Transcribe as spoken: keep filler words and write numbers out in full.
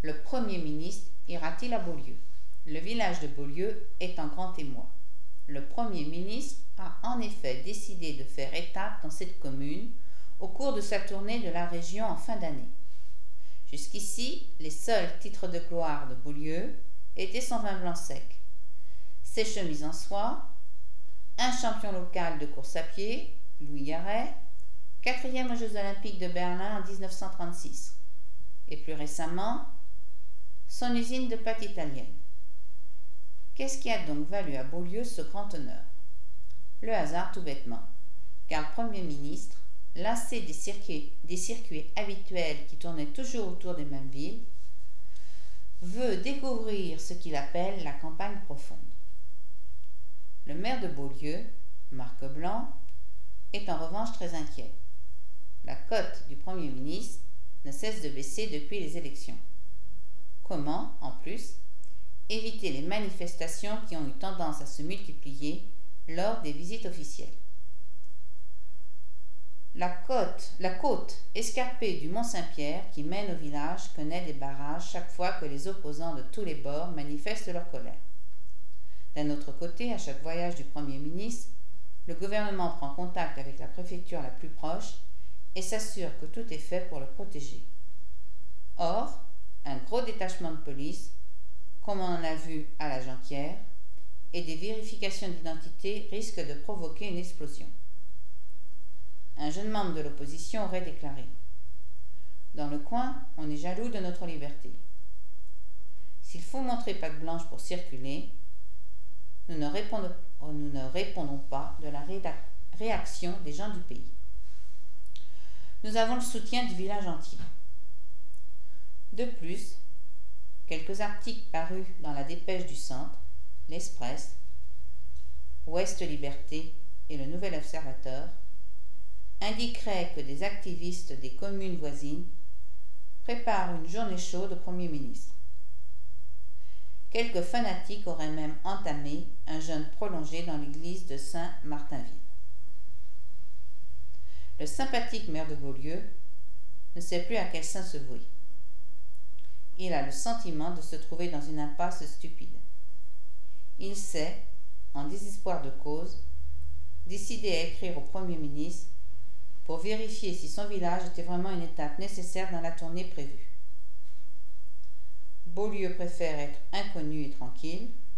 Le Premier ministre ira-t-il à Beaulieu? Le village de Beaulieu est en grand émoi. Le Premier ministre a en effet décidé de faire étape dans cette commune au cours de sa tournée de la région en fin d'année. Jusqu'ici, les seuls titres de gloire de Beaulieu étaient son vin blanc sec, ses chemises en soie, un champion local de course à pied, Louis Garret, quatrième aux Jeux olympiques de Berlin en dix-neuf cent trente-six, et plus récemment, son usine de pâtes italienne. Qu'est-ce qui a donc valu à Beaulieu ce grand honneur? Le hasard tout bêtement, car le Premier ministre, lassé des circuits, des circuits habituels qui tournaient toujours autour des mêmes villes, veut découvrir ce qu'il appelle la campagne profonde. Le maire de Beaulieu, Marc Blanc, est en revanche très inquiet. La cote du Premier ministre ne cesse de baisser depuis les élections. Comment, en plus, éviter les manifestations qui ont eu tendance à se multiplier lors des visites officielles? La côte, la côte escarpée du Mont-Saint-Pierre qui mène au village connaît des barrages chaque fois que les opposants de tous les bords manifestent leur colère. D'un autre côté, à chaque voyage du Premier ministre, le gouvernement prend contact avec la préfecture la plus proche et s'assure que tout est fait pour le protéger. Or, un gros détachement de police, comme on en a vu à la Jonquière, et des vérifications d'identité risquent de provoquer une explosion. Un jeune membre de l'opposition aurait déclaré « Dans le coin, on est jaloux de notre liberté. S'il faut montrer patte blanche pour circuler, nous ne répondons, nous ne répondons pas de la réaction des gens du pays. Nous avons le soutien du village entier. » De plus, quelques articles parus dans la Dépêche du Centre, l'Express, Ouest Liberté et le Nouvel Observateur indiqueraient que des activistes des communes voisines préparent une journée chaude au Premier ministre. Quelques fanatiques auraient même entamé un jeûne prolongé dans l'église de Saint-Martinville. Le sympathique maire de Beaulieu ne sait plus à quel saint se vouer. Il a le sentiment de se trouver dans une impasse stupide. Il s'est, en désespoir de cause, décidé à écrire au Premier ministre pour vérifier si son village était vraiment une étape nécessaire dans la tournée prévue. Beaulieu préfère être inconnu et tranquille,